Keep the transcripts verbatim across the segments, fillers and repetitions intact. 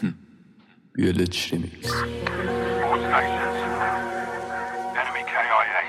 Village Remix. All stations. Enemy K I A.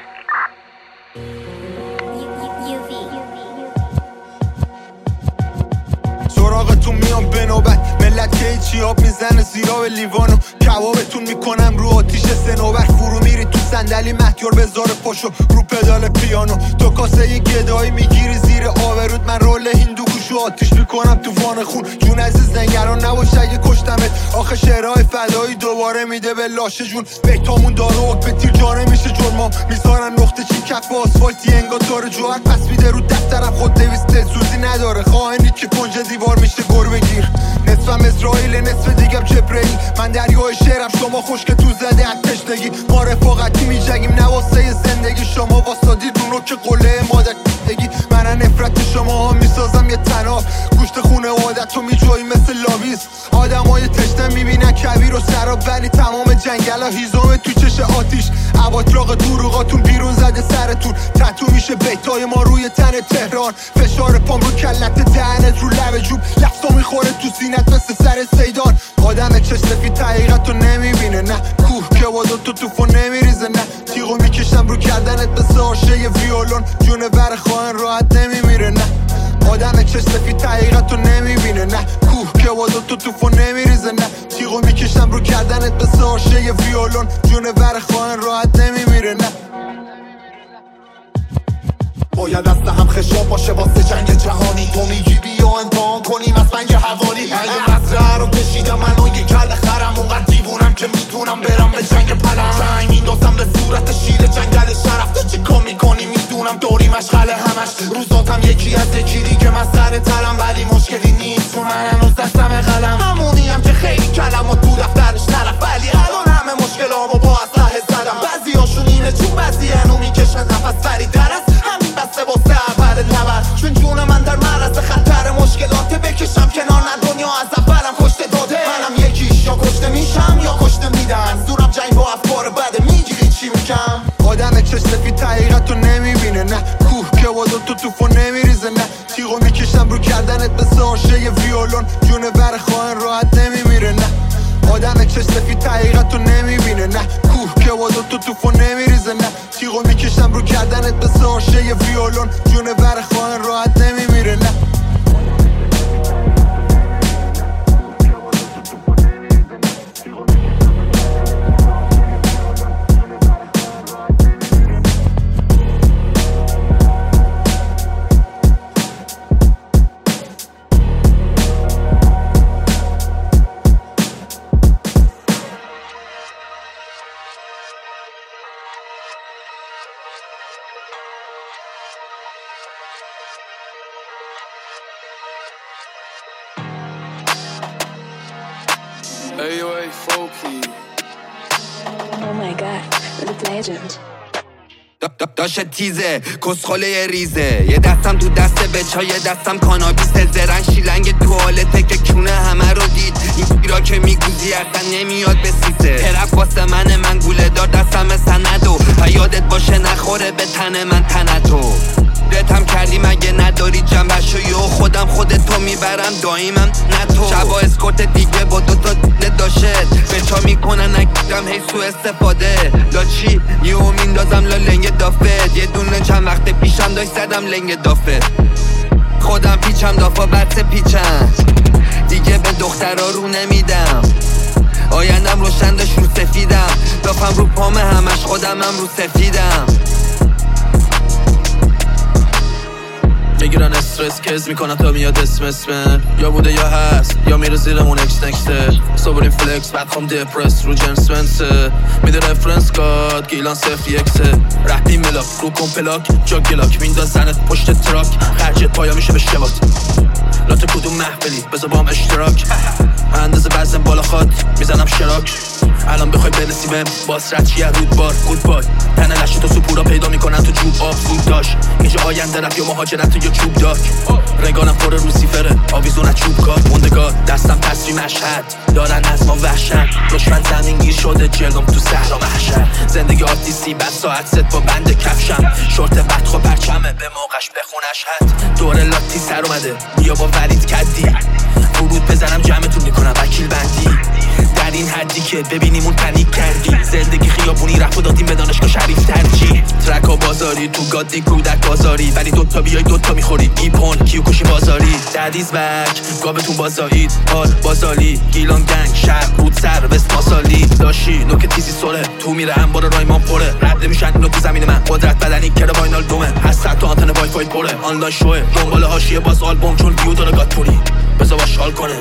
سراغتون میام به نوبت ملت که هیچی آب میزنه زیرا به لیوانو کبابتون میکنم رو آتیش سنوبر فرو میری تو صندلی مهیار بذار پاشو رو پدال پیانو تو کاسه یه گدایی میگیری زیر آبرود من رول هندو گوشو آتیش میکنم تو وان خون جون عزیز نگران نباش اگه کشتمت آخه شعرهای فدایی دوباره میده به لاشه جون بیتامون داره حک به تیر جانه میشه جرما میذارن نقطه چین کف آسفالتی انگار داره جوهر پس میده رو دفترم خود دویست سوزی نداره خواهنی که کنج دیوار میشه گربه گیر نصفم اسرائیل نصف دیگم جبرئیل من دریای شعرم شما خوش که تو زده از تشنگی ما رفاقتی میجنگیم نواسه زندگی شما واسادید اونو که قله مادر بگی من نفرت شما ها میسازم یه تناب گوشت خونه عادت رو میجوی مثل لابیز آدم های تشنه میبینن کبیر و سراب ولی تمام جنگل ها هیزومه تو چش آتیش عباطراق دروغاتون بیرون زده سرتون تتو میشه بیتای ما روی تن تهران فشار پام رو کلت دهنت رو لب جوب لفظا میخوره تو سینت مثل سر سیدان آدم چش سفید حقیقت رو نمیبینه نه کوه که وادو تو توفو نمیریزه نه تیغو میکشم رو کردنت مثل آشه یه ویولون جون بر خواهن راحت نمیمیره نه آدم چش سفید حقیقت رو نمیبینه نه کوه که وادو تو توفو نمیریزه نه تیغو میکشم رو کردنت مثل آشه یه ویولون جون بر خواهن راحت نمیمیره نه باید دست هم خشاب باشه واسه جنگ جهانی تو میگی بیا امتحان کنیم از منگ حوالی اگه مصرعه رو کشیدم منو یه کل خرم اونقدر دیوونم که میتونم برم به جنگ پلم جنگ میندازم به صورت شیر جنگل شرف تو چی کار میکنی میدونم دوری مشغله همش روزاتم یکی از یکی دیگه من سر ترم ولی مشکلی نیست چون من هنوز دستم قلم همونیم که خیلی کلم و تو دفترش نرفت ولی الان همه مشکلامو با اسلحه زدم بعضی هاشون اینه چون بعضی هنو میکشن نفس فریدر است بسته واسه اول نبر چون جون من در معرض خطر مشکلات بکشم کنار نه دنیا از اولم کشته داده منم یکیش یا کشته میشم یا کشته میدن زورم جنگ با افکار بده میگیری چی میکم آدم چش سفید حقیقت رو نمیبینه نه کوه که وادو تو توفو نمیریزه نه تیغو میکشم رو کردنت مثل آشه یه ویولون جون بر خواهن راحت نمیمیره نه آدم چش سفید حقیقت رو نمیبینه نه کوه که وادو تو توفو نمیریزه نه تیغو میکشم رو کردنت مثل آشه یه ویولون جون بر خواهن راحت نمیمیره نه A O A Folky. Oh my god, the legend. داشه تیزه کسخله ریزه یه دستم تو دست بچا یه دستم کانابیس زرن شیلنگ توالته که کونه همه رو دید این پیرا که میگوزی اصلا نمیاد به سیسه طرف واسه من من گوله دار دستم سندو و یادت باشه نخوره به تن من تنتو رتم کردی مگه نداری جنبشو یو خودم خودتو میبرم دایمم نه تو شبا اسکورت دیگه با دوتا دیده داشت بچا میکنن نگیدم هی سو استفاده لاچی یهو میندازم لا لنگ دافت یه دونه چند وقت پیشم داشت زدم لنگ دافت خودم پیچم دافا بس پیچم دیگه به دخترا رو نمیدم آیندم روشن داشت رو سفیدم دافم رو پامه همش خودمم رو سفیدم میگیرن استرس کز میکنن تا میاد اسم اسمه یا بوده یا هست یا میره زیرمون اکس نکسته صبرین فلکس بعد خوام دپرس رو جنس ونسه میده رفرنس کاد گیلان صفر یکسه رهدی ملاک رو کمپلاک جا گلاک میندازنت پشت تراک خرجت پایا میشه به شبات لات کدوم محفلی بذار با هم اشتراک اندازه بزن بالا خواد میزنم شراک الان بخوای برسی بهم باس رد چیه رود بار گود بای تنه لشی تو سپورا پیدا میکنن تو جوب آب زود داشت اینجا آینده رفت یا مهاجرت یا چوب داک رگانم پر روسیفره آویزون چوب کار موندگار دستم تصویر مشهد دارن از ما وحشت دشمن زمین گیر شده جلوم تو صحرا محشر زندگی آرتیستی بعد ساعت ست با بند کفشم شورت بدخو پرچمه به موقعش بخونش حد دور لاتی سر اومده بیا با ولید کدی ورود بزنم جمعتون میکنم وکیل بندی که ببینیمون پنیک کردی زندگی خیابونی رفت و دادیم به دانشگاه شریف ترجی ترک و بازاری تو گادی کودک بازاری ولی دوتا بیای دوتا میخوری ایپون کیو کشی بازاری ددیز بک گابتون بازایید حال بازالی گیلان گنگ شهر رود سر وست ماسالی داشی نوک تیزی سوله تو میره انبار رایمان پره رد نمیشن اینو تو زمین من قدرت بدنی کره واینال دومه هست تو آنتن وای فای پره آنلاین شوه دنبال حاشیه باز آلبوم چون ویو داره گاتوری بذار باش شال کنه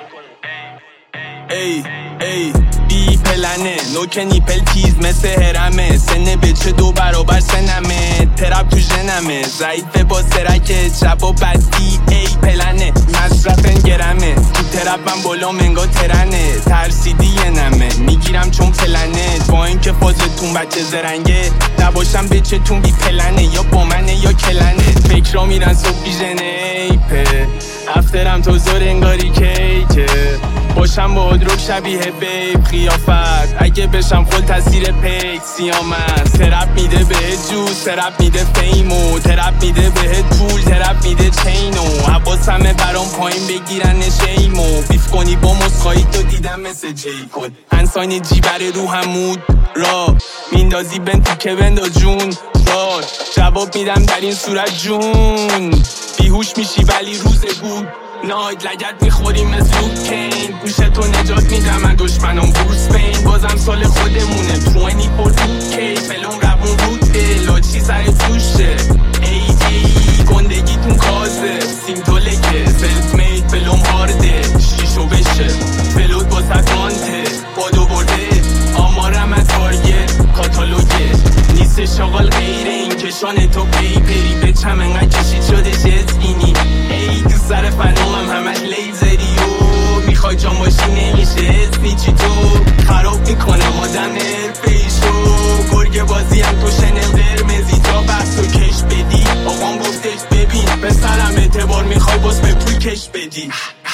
ای ای بی پلنه نوک نیپل تیز مثل هرمه سنه بچه دو برابر سنمه ترپ تو جنمه ضعیفه با سرکه شب و بدی ای پلنه مصرف انگرمه تو ترپ من بالا منگا ترنه ترسیدی یه نمه میگیرم چون پلنه با اینکه فازتون بچه زرنگه نباشم بچه‌تون بی پلنه یا با منه یا کلنه فکر را میرن صبح بیژنه ای په افترم تو زور انگاری کیکه باشم با ادروک شبیه بیب خیافت اگه بشم خل تاثیر پیک سیامت ترپ میده به جوز ترپ میده فیمو ترپ میده به پول ترپ میده چینو حواس همه برام پایین بگیرن شیمو بیف کنی با مسخایی تو دیدم مثل جی کد انسان جی بره رو همود را میندازی بنتو که بندا جون دار جواب میدم در این صورت جون بیهوش میشی ولی روزه بود ناید لگت میخوریم از لوکین گوشتو نجات میدم من دشمنم بروس بین بازم سال خودمونه توینی پر کی فلون روون روده لاچی سر توشه ای ای گندگیتون کازه سیمتولکه سلف مید فلوم هارده شیشو بشه فلوت با سکانته بادو برده آمارم از تارگت کاتالوگه نیست شاغل غیر این کشان تو پیپری به چم انقدر کشید شده جزگینی ای تو سر فنومم همش لیزری و میخوای جان باشی نمیشه اسپیچی تو خراب میکنم آدم حرفیشو گرگ بازی هم تو شنل قرمزی تا بحث و کش بدی آقام گفتش ببین پسرم اعتبار میخوای باز به پول کش بدی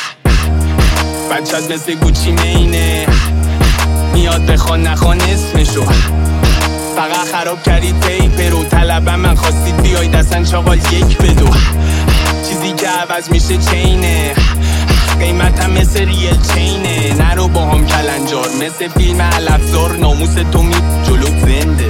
بچت مثل گوچی مینه میاد بخوان نخوان اسمشو فقط خراب کردید پیپر و طلبم من خواستید بیای دستن چاقال یک بدو چیزی که عوض میشه چینه قیمتم مثل ریل چینه نرو با هم کلنجار مثل فیلم علفزار ناموس تو می جلو زنده